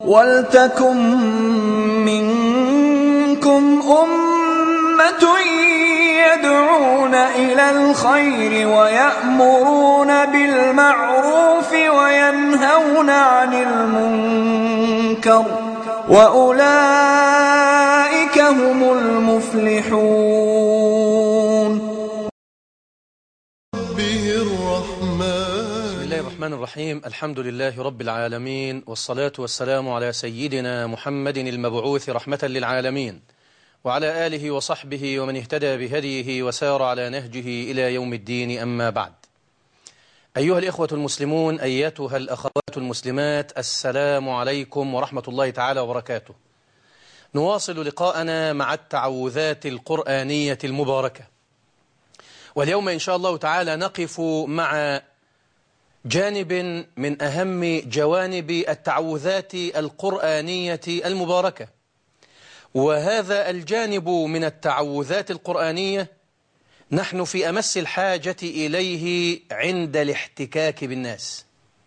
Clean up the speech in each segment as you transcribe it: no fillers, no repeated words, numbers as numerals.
وَلْتَكُن مِّنكُمْ أُمَّةٌ يَدْعُونَ إِلَى الْخَيْرِ وَيَأْمُرُونَ بِالْمَعْرُوفِ وَيَنْهَوْنَ عَنِ الْمُنكَرِ ۚ وَأُولَٰئِكَ هُمُ الْمُفْلِحُونَ. بسم الله الرحمن الرحيم. الحمد لله رب العالمين، والصلاة والسلام على سيدنا محمد المبعوث رحمة للعالمين، وعلى آله وصحبه ومن اهتدى بهديه وسار على نهجه إلى يوم الدين. أما بعد، أيها الإخوة المسلمون، أيتها الأخوات المسلمات، السلام عليكم ورحمة الله تعالى وبركاته. نواصل لقاءنا مع التعوذات القرآنية المباركة، واليوم إن شاء الله تعالى نقف مع جانب من أهم جوانب التعوذات القرآنية المباركة، وهذا الجانب من التعوذات القرآنية نحن في أمس الحاجة إليه عند الاحتكاك بالناس.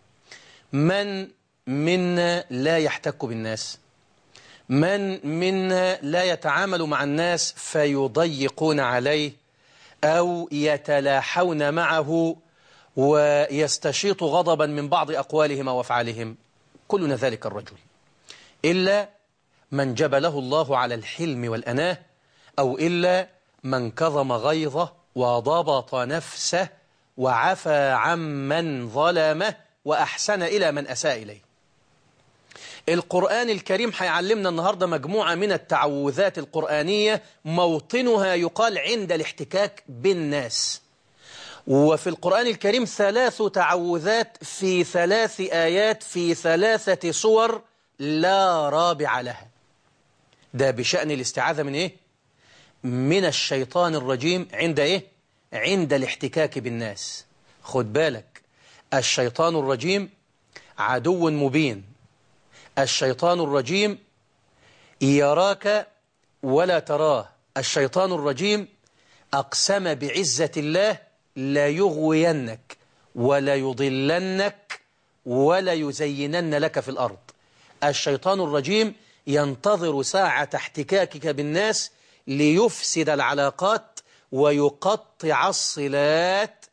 من منا لا يحتك بالناس؟ من منا لا يتعامل مع الناس فيضيقون عليه أو يتلاحون معه ويستشيط غضبا من بعض أقوالهم وأفعالهم؟ كلنا ذلك الرجل، إلا من جبله الله على الحلم والأناه، أو إلا من كظم غيظه وضبط نفسه وعفى عمن ظلمه وأحسن إلى من أساء إليه. القرآن الكريم هيعلمنا النهاردة مجموعة من التعوذات القرآنية موطنها يقال عند الاحتكاك بالناس. وفي القرآن الكريم 3 تعوذات في 3 آيات في 3 صور لا رابع لها. ده بشأن الاستعاذة من إيه؟ من الشيطان الرجيم عند إيه؟ عند الاحتكاك بالناس. خد بالك، الشيطان الرجيم عدو مبين. الشيطان الرجيم يراك ولا تراه. الشيطان الرجيم أقسم بعزة الله لا يغوينك ولا يضلنك ولا يزينن لك في الأرض. الشيطان الرجيم ينتظر ساعة احتكاكك بالناس ليفسد العلاقات ويقطع الصلات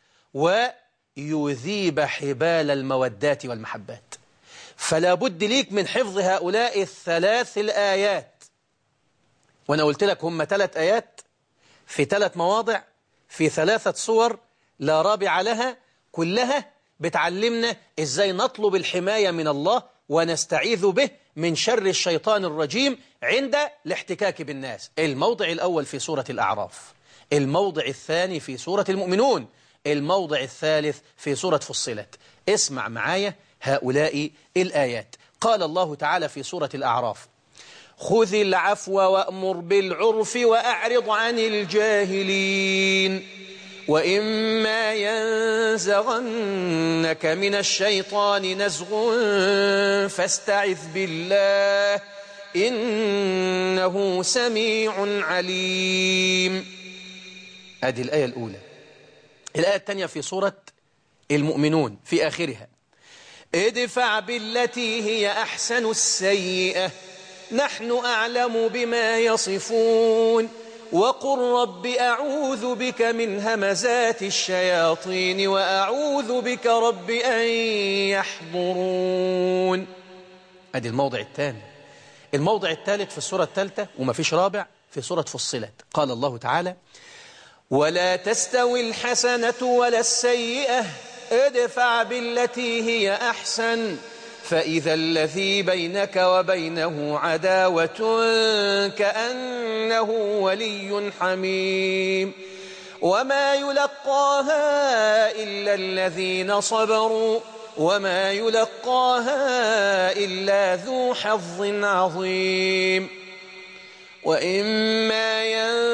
ويذيب حبال المودات والمحبات. فلا بد ليك من حفظ هؤلاء ال3 الآيات. وأنا قلت لك هم 3 آيات في 3 مواضع في 3 صور لا رابع لها، كلها بتعلمنا إزاي نطلب الحماية من الله ونستعيذ به من شر الشيطان الرجيم عند الاحتكاك بالناس. الموضع الأول في سورة الأعراف، الموضع الثاني في سورة المؤمنون، الموضع الثالث في سورة فصلت. اسمع معايا هؤلاء الآيات. قال الله تعالى في سورة الأعراف: خذ العفو وأمر بالعرف وأعرض عن الجاهلين وإما ينزغنك من الشيطان نزغ فاستعذ بالله إنه سميع عليم. هذه الآية الأولى. الآية الثانية في سورة المؤمنون في آخرها: ادفع بالتي هي أحسن السيئة نحن أعلم بما يصفون وقل رب أعوذ بك من همزات الشياطين وأعوذ بك رب أن يحضرون. هذا الموضع الثاني. الموضع الثالث في السورة الثالثة وما فيش رابع في سورة فصلت. قال الله تعالى: ولا تستوي الحسنة ولا السيئة ادفع بالتي هي أحسن فإذا الذي بينك وبينه عداوة كأنه ولي حميم وما يلقاها إلا الذين صبروا وما يلقاها إلا ذو حظ عظيم وإما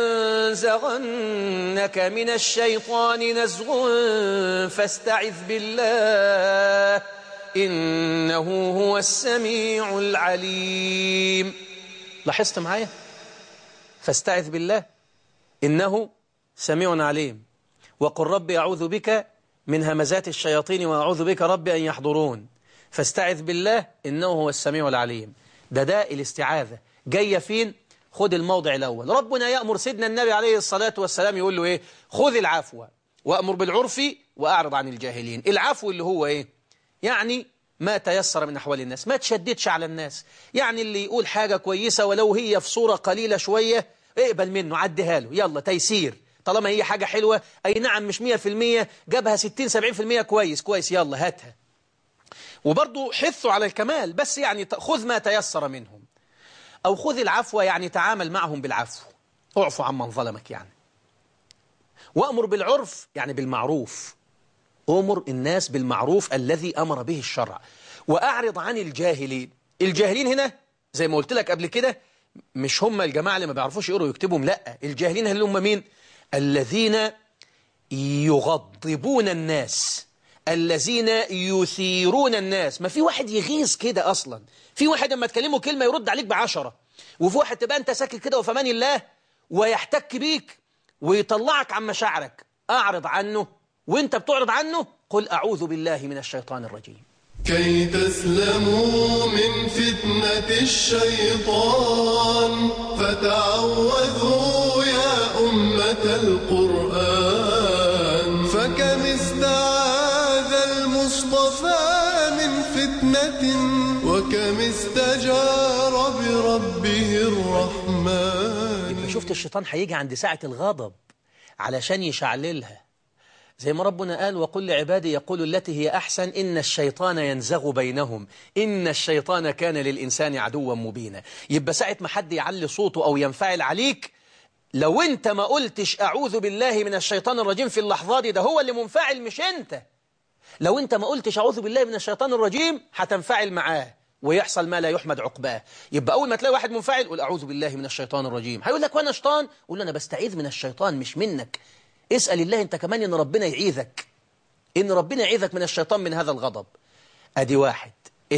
ينزغنك من الشيطان نزغ فاستعذ بالله إنه هو السميع العليم. لاحظت معايا؟ فاستعذ بالله إنه سميع عليم، وقل ربي أعوذ بك من همزات الشياطين وأعوذ بك ربي أن يحضرون. فاستعذ بالله إنه هو السميع العليم. ده الاستعاذة جاية فين؟ خد الموضع الأول. ربنا يأمر سيدنا النبي عليه الصلاة والسلام يقول له إيه؟ خذ العفو وأمر بالعرف وأعرض عن الجاهلين. العفو اللي هو إيه؟ يعني ما تيسر من أحوال الناس، ما تشددش على الناس. يعني اللي يقول حاجة كويسة ولو هي في صورة قليلة شوية اقبل منه، عديها له، يلا تيسير. طالما هي حاجة حلوة، أي نعم مش 100%، جابها 60-70% كويس يلا هاتها. وبرضو حثوا على الكمال، بس يعني خذ ما تيسر منهم. أو خذ العفو يعني تعامل معهم بالعفو، اعفو عمن ظلمك يعني. وأمر بالعرف يعني بالمعروف، أمر الناس بالمعروف الذي أمر به الشرع. وأعرض عن الجاهلين. الجاهلين هنا زي ما قلت لك قبل كده مش هم الجماعة اللي ما بيعرفوش يقروا ويكتبوا، لا، الجاهلين اللي هم مين؟ الذين يغضبون الناس، الذين يثيرون الناس. ما في واحد يغيظ كده أصلا، في واحد لما تكلمه كلمة يرد عليك ب10، وفي واحد تبقى أنت ساكت كده وفي أمان الله ويحتك بيك ويطلعك عن مشاعرك. أعرض عنه، وانت بتعرض عنه قل أعوذ بالله من الشيطان الرجيم. كي تسلموا من فتنة الشيطان فتعوذوا يا أمة القرآن. فكم استعاذ المصطفى من فتنة وكم استجار بربه الرحمن. يبقى شفت الشيطان هيجي عند ساعة الغضب علشان يشعللها، زي ما ربنا قال وقل لعبادي يقولوا التي هي أحسن إن الشيطان ينزغ بينهم إن الشيطان كان للإنسان عدوا مبينا. يبقى ساعة ما حد يعلي صوته أو ينفعل عليك، لو أنت ما قلتش أعوذ بالله من الشيطان الرجيم في اللحظة دي، ده هو اللي منفعل مش أنت. لو أنت ما قلتش أعوذ بالله من الشيطان الرجيم هتنفعل معاه ويحصل ما لا يحمد عقباه. يبقى أول ما تلاقي واحد منفعل قل أعوذ بالله من الشيطان الرجيم. هيقول لك وأنا شيطان؟ قول له أنا بستعيذ من الشيطان مش منك. اسأل الله أنت كمان إن ربنا يعيذك، إن ربنا يعيذك من الشيطان من هذا الغضب. أدي 1.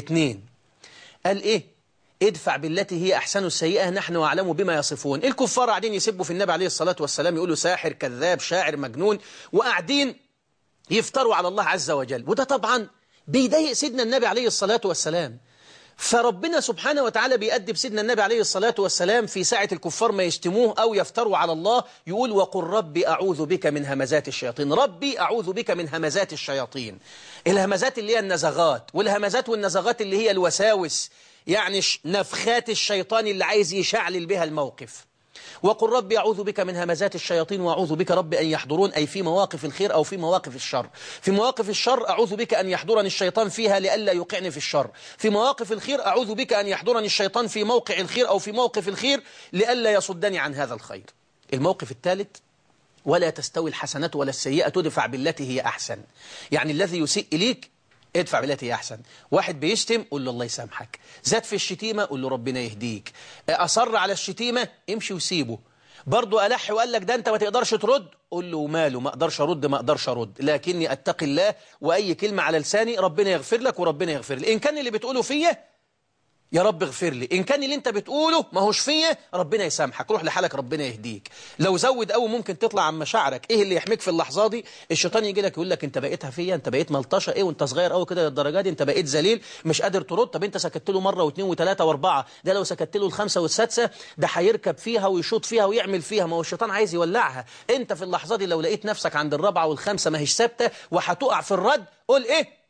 2 قال إيه؟ ادفع بالتي هي أحسن السيئة نحن أعلم بما يصفون. الكفار قاعدين يسبوا في النبي عليه الصلاة والسلام، يقولوا ساحر كذاب شاعر مجنون، وقاعدين يفتروا على الله عز وجل. وده طبعا بيضايق سيدنا النبي عليه الصلاة والسلام. فربنا سبحانه وتعالى بيأدب سيدنا النبي عليه الصلاة والسلام في ساعة الكفار ما يشتموه أو يفتروا على الله، يقول وقل ربي أعوذ بك من همزات الشياطين. ربي أعوذ بك من همزات الشياطين. الهمزات اللي هي النزغات، والهمزات والنزغات اللي هي الوساوس، يعني نفخات الشيطان اللي عايز يشعلل بها الموقف. وقل ربي أعوذ بك من همزات الشياطين وأعوذ بك ربي أن يحضرون، أي في مواقف الخير أو في مواقف الشر. في مواقف الشر أعوذ بك أن يحضرني الشيطان فيها لئلا يوقعني في الشر. في مواقف الخير أعوذ بك أن يحضرني الشيطان في موقع الخير أو في موقف الخير لئلا يصدني عن هذا الخير. الموقف الثالث ولا تستوي الحسنة ولا السيئة تدفع بالتي هي أحسن. يعني الذي يسيء إليك ادفع بالتي هي أحسن. واحد بيشتم قول له الله يسامحك، زاد في الشتيمة قول له ربنا يهديك، أصر على الشتيمة امشي وسيبه. برضو ألح وقال لك ده أنت ما تقدرش ترد، قول له ماله، ما أقدرش أرد لكني أتقي الله، وأي كلمة على لساني ربنا يغفر لك وربنا يغفر لي. إن كان اللي بتقوله فيا يا رب اغفر لي، إن كان اللي أنت بتقوله ما هوش فيا ربنا يسامحك، روح لحالك ربنا يهديك. لو زود أو ممكن تطلع عن مشاعرك. إيه اللي يحميك في اللحظة دي؟ الشيطان يجي لك يقول لك أنت بقيتها فيا، أنت بقيت ملطشة، إيه وأنت صغير أوي كده للدرجة دي، أنت بقيت ذليل مش قادر ترد. طب أنت سكت له مرة واثنين وثلاثة واربعة، ده لو سكت له الخامسة والسادسة ده هيركب فيها ويشوط فيها ويعمل فيها. ما هو الشيطان عايز يولعها. أنت في اللحظة دي لو لقيت نفسك عند الرابعة والخامسة ما هيش ثابتة وهتقع في الرد، قول إيه؟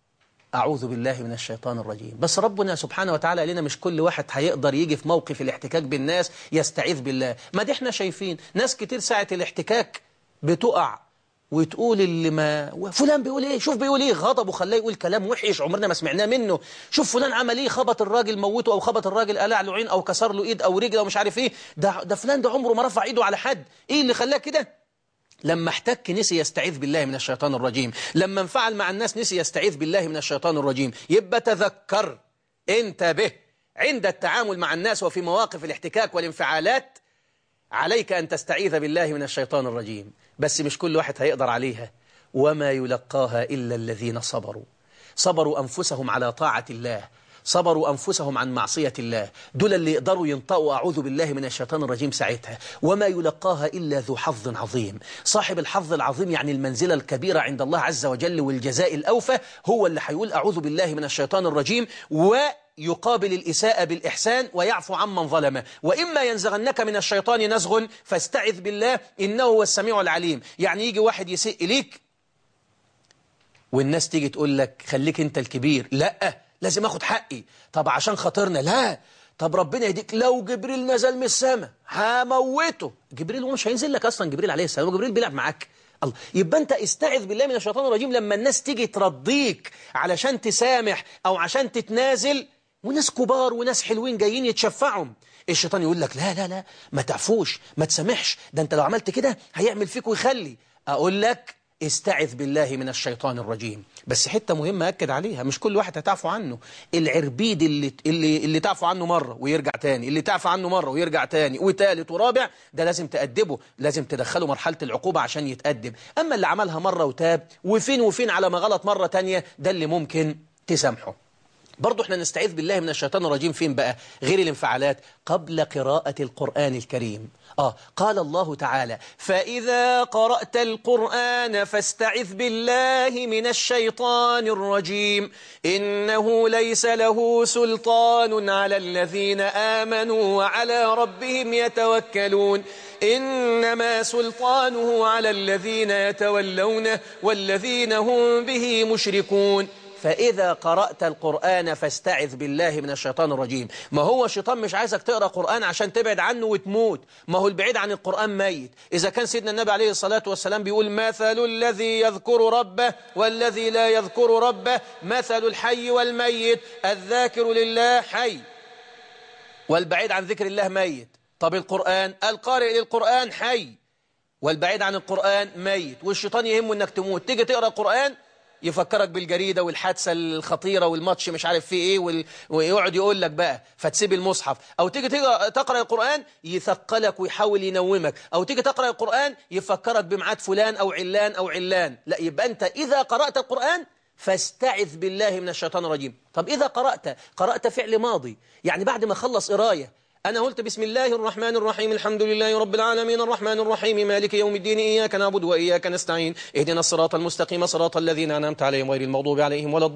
أعوذ بالله من الشيطان الرجيم. بس ربنا سبحانه وتعالى لنا مش كل واحد هيقدر يجي في موقف الاحتكاك بالناس يستعيذ بالله. ما دي احنا شايفين ناس كتير ساعة الاحتكاك بتقع وتقول اللي ما فلان بيقول ايه، شوف بيقول ايه، غضبه خلاه يقول كلام وحش عمرنا ما سمعناه منه. شوف فلان عمل ايه، خبط الراجل موته، او خبط الراجل قلع له عين، او كسر له ايد او رجل او مش عارف ايه. ده فلان ده عمره ما رفع ايده على حد. ايه اللي خلاه كده؟ لما احتك نسي يستعيذ بالله من الشيطان الرجيم، لما انفعل مع الناس نسي يستعيذ بالله من الشيطان الرجيم. يبقى تذكر، انتبه، عند التعامل مع الناس وفي مواقف الاحتكاك والانفعالات عليك أن تستعيذ بالله من الشيطان الرجيم. بس مش كل واحد هيقدر عليها. وما يلقاها إلا الذين صبروا أنفسهم على طاعة الله، صبروا أنفسهم عن معصية الله، دول اللي يقدروا ينطقوا أعوذ بالله من الشيطان الرجيم ساعتها. وما يلقاها إلا ذو حظ عظيم. صاحب الحظ العظيم يعني المنزلة الكبيرة عند الله عز وجل والجزاء الأوفى هو اللي هيقول أعوذ بالله من الشيطان الرجيم ويقابل الإساءة بالإحسان ويعفو عمن ظلمه. وإما ينزغنك من الشيطان نزغ فاستعذ بالله إنه هو السميع العليم. يعني يجي واحد يسيء إليك والناس تيجي تقول لك خليك أنت الكبير، لا لازم أخد حقي، طب عشان خاطرنا، لا طب ربنا يهديك، لو جبريل نزل من السماء هموته. جبريل هو مش هينزل لك أصلا، جبريل عليه السلام وجبريل بيلعب معاك. الله، يبقى أنت استعذ بالله من الشيطان الرجيم لما الناس تيجي ترضيك علشان تسامح أو عشان تتنازل، وناس كبار وناس حلوين جايين يتشفعوا، الشيطان يقول لك لا لا لا ما تعفوش ما تسامحش، ده أنت لو عملت كده هيعمل فيك ويخلي. أقول لك استعذ بالله من الشيطان الرجيم. بس حتة مهمة أكد عليها، مش كل واحد هتعفو عنه. العربيد اللي تعفو عنه مرة ويرجع تاني، اللي تعفو عنه مرة ويرجع تاني وتالت ورابع، ده لازم تأدبه، لازم تدخله مرحلة العقوبة عشان يتأدب. أما اللي عملها مرة وتاب وفين وفين على ما غلط مرة تانية، ده اللي ممكن تسامحه. برضو احنا نستعيذ بالله من الشيطان الرجيم فين بقى؟ غير الانفعالات، قبل قراءة القرآن الكريم. قال الله تعالى: فإذا قرأت القرآن فاستعذ بالله من الشيطان الرجيم إنه ليس له سلطان على الذين آمنوا وعلى ربهم يتوكلون إنما سلطانه على الذين يتولونه والذين هم به مشركون. فإذا قرأت القرآن فاستعذ بالله من الشيطان الرجيم. ما هو الشيطان مش عايزك تقرأ قرآن عشان تبعد عنه وتموت، ما هو البعيد عن القرآن ميت. إذا كان سيدنا النبي عليه الصلاة والسلام بيقول: مثل الذي يذكر ربه والذي لا يذكر ربه مثل الحي والميت، الذاكر لله حي والبعيد عن ذكر الله ميت. طب القرآن، القارئ للقرآن حي والبعيد عن القرآن ميت. والشيطان يهمه انك تموت، تيجي تقرأ القرآن يفكرك بالجريدة والحادثة الخطيرة والماتش مش عارف فيه ايه ويقعد يقول لك بقى فتسيب المصحف. او تيجي تقرأ القرآن يثقلك ويحاول ينومك، او تيجي تقرأ القرآن يفكرك بمعاد فلان او علان او علان. لا، يبقى انت اذا قرأت القرآن فاستعذ بالله من الشيطان الرجيم. طب اذا قرأت فعل ماضي، يعني بعد ما خلص قرايه أنا قلت بسم الله الرحمن الرحيم الحمد لله رب العالمين الرحمن الرحيم مالك يوم الدين إياك نعبد وإياك نستعين اهدنا الصراط المستقيم صراط الذين أنعمت عليهم غير المغضوب عليهم ولا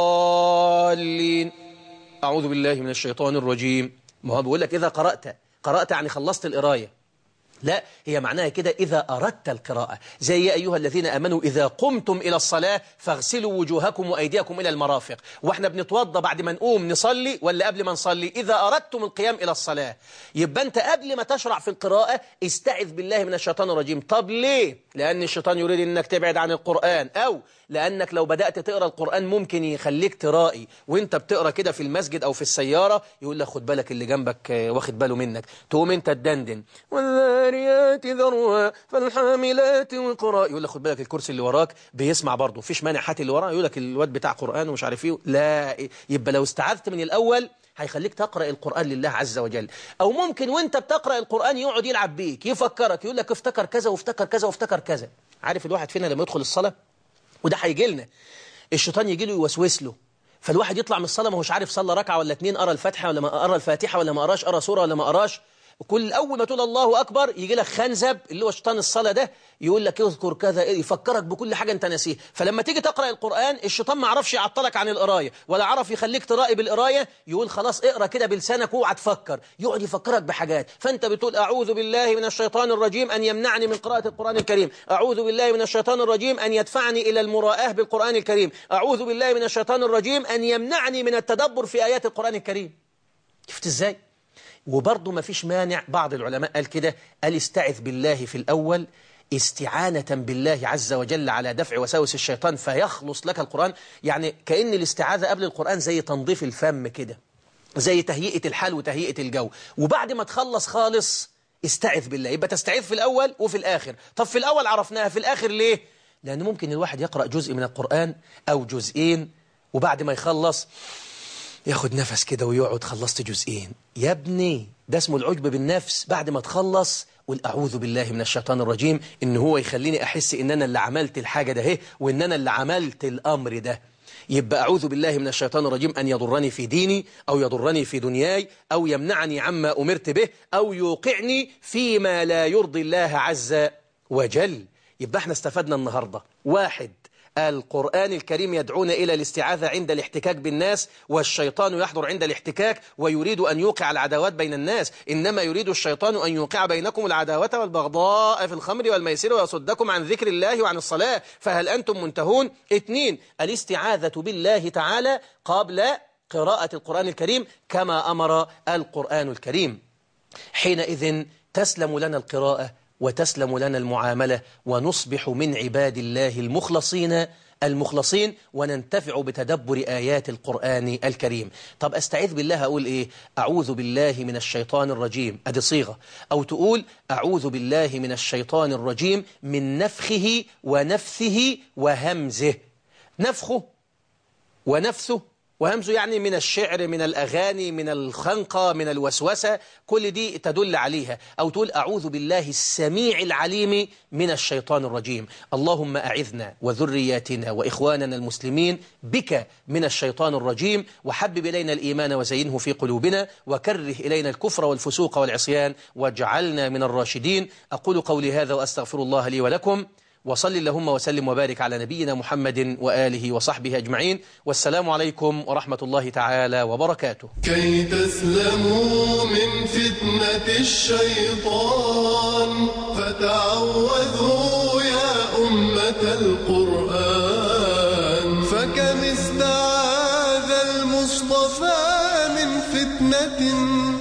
الضالين أعوذ بالله من الشيطان الرجيم. ما هو بيقول لك إذا قرأت يعني خلصت القراية. لا، هي معناها كده إذا أردت القراءة، زي يا أيها الذين آمنوا إذا قمتم إلى الصلاة فاغسلوا وجوهكم وأيديكم إلى المرافق. وإحنا بنتوضى بعد ما نقوم نصلي ولا قبل ما نصلي؟ إذا أردتم القيام إلى الصلاة. يبقى أنت قبل ما تشرع في القراءة استعذ بالله من الشيطان الرجيم. طب ليه؟ لأن الشيطان يريد أنك تبعد عن القرآن، أو لأنك لو بدأت تقرأ القرآن ممكن يخليك ترائي وانت بتقرأ كده في المسجد أو في السيارة، يقول لك خد بالك اللي جنبك واخد باله منك، تقوم انت تدندن والذاريات ذروا فالحاملات وقرا، يقول لك خد بالك الكرسي اللي وراك بيسمع برضه، مفيش مانع هات اللي وراه، يقول لك الواد بتاع قرآن ومش عارف ايه. لا، يبقى لو استعذت من الأول هيخليك تقرأ القرآن لله عز وجل. أو ممكن وانت بتقرأ القرآن يقعد يلعب بيك يفكرك، يقول لك افتكر كذا وافتكر كذا وافتكر كذا. عارف الواحد فينا لما يدخل الصلاة، وده هيجي لنا، الشيطان يجي له يوسوس له، فالواحد يطلع من الصلاة ما هوش عارف صلى ركعة ولا اتنين، قرأ الفاتحة ولا ما قرأ الفاتحة ولا ما قراش، قرأ سورة ولا ما قراش. كل أول ما تقول الله أكبر يجي لك خنزب اللي هو شيطان الصلاة ده، يقول لك اذكر كذا، يفكرك بكل حاجة أنت ناسيه. فلما تيجي تقرأ القرآن الشيطان ما عرفش يعطلك عن القراية ولا عرف يخليك ترائي بالقراية، يقول خلاص اقرأ كده بلسانك واوعى تفكر، يقعد يفكرك بحاجات. فأنت بتقول أعوذ بالله من الشيطان الرجيم أن يمنعني من قراءة القرآن الكريم، أعوذ بالله من الشيطان الرجيم أن يدفعني إلى المراءة بالقرآن الكريم، أعوذ بالله من الشيطان الرجيم أن يمنعني من التدبر في آيات القرآن الكريم. شفت إزاي؟ وبرضه ما فيش مانع، بعض العلماء قال كده، قال استعذ بالله في الأول استعانة بالله عز وجل على دفع وساوس الشيطان فيخلص لك القرآن. يعني كأن الاستعاذة قبل القرآن زي تنظيف الفم كده، زي تهيئة الحال وتهيئة الجو، وبعد ما تخلص خالص استعذ بالله. يبقى تستعيذ في الأول وفي الآخر. طب في الأول عرفناها، في الآخر ليه؟ لأن ممكن الواحد يقرأ جزء من القرآن أو جزئين وبعد ما يخلص ياخد نفس كده ويقعد خلصت جزئين. يا ابني ده اسمه العجب بالنفس. بعد ما تخلص قل أعوذ بالله من الشيطان الرجيم، إن هو يخليني أحس إن أنا اللي عملت الحاجة ده وإن أنا اللي عملت الأمر ده. يبقى أعوذ بالله من الشيطان الرجيم أن يضرني في ديني أو يضرني في دنياي أو يمنعني عما أمرت به أو يوقعني فيما لا يرضي الله عز وجل. يبقى احنا استفدنا النهاردة: 1. القرآن الكريم يدعونا إلى الاستعاذة عند الاحتكاك بالناس، والشيطان يحضر عند الاحتكاك ويريد أن يوقع العداوات بين الناس. إنما يريد الشيطان أن يوقع بينكم العداوة والبغضاء في الخمر والميسر ويصدكم عن ذكر الله وعن الصلاة فهل أنتم منتهون؟ 2. الاستعاذة بالله تعالى قبل قراءة القرآن الكريم كما أمر القرآن الكريم. حينئذ تسلم لنا القراءة وتسلم لنا المعاملة ونصبح من عباد الله المخلصين وننتفع بتدبر آيات القرآن الكريم. طب أستعيذ بالله أقول إيه؟ أعوذ بالله من الشيطان الرجيم، أدي صيغة. أو تقول أعوذ بالله من الشيطان الرجيم من نفخه ونفثه وهمزه. نفخه ونفثه وهمزه يعني من الشعر، من الأغاني، من الخنقة، من الوسوسة، كل دي تدل عليها. أو تقول أعوذ بالله السميع العليم من الشيطان الرجيم. اللهم أعذنا وذرياتنا وإخواننا المسلمين بك من الشيطان الرجيم، وحبب إلينا الإيمان وزينه في قلوبنا، وكره إلينا الكفر والفسوق والعصيان، واجعلنا من الراشدين. أقول قولي هذا وأستغفر الله لي ولكم، وصل اللهم وسلم وبارك على نبينا محمد وآله وصحبه أجمعين، والسلام عليكم ورحمة الله تعالى وبركاته. كي تسلموا من فتنة الشيطان فتعوذوا يا أمة القرآن، فكم استعاذ المصطفى من فتنة